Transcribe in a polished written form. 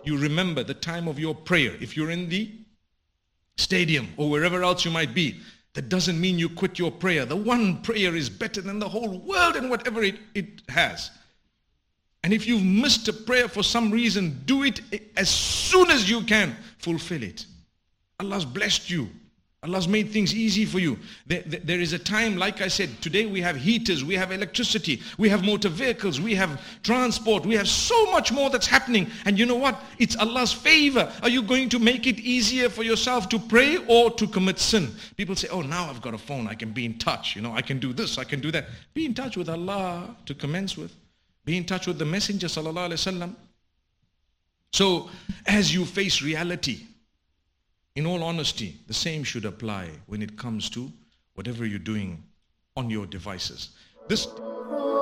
you remember the time of your prayer. If you're in the stadium or wherever else you might be, that doesn't mean you quit your prayer. The one prayer is better than the whole world and whatever it has. And if you've missed a prayer for some reason, do it as soon as you can. Fulfill it. Allah's blessed you. Allah's made things easy for you. There is a time, like I said, today we have heaters, we have electricity, we have motor vehicles, we have transport, we have so much more that's happening. And you know what? It's Allah's favor. Are you going to make it easier for yourself to pray or to commit sin? People say, oh, now I've got a phone, I can be in touch. I can do this, I can do that. Be in touch with Allah to commence with. Be in touch with the Messenger sallallahu alaihi wasallam. So as you face reality, in all honesty, the same should apply when it comes to whatever you're doing on your devices. This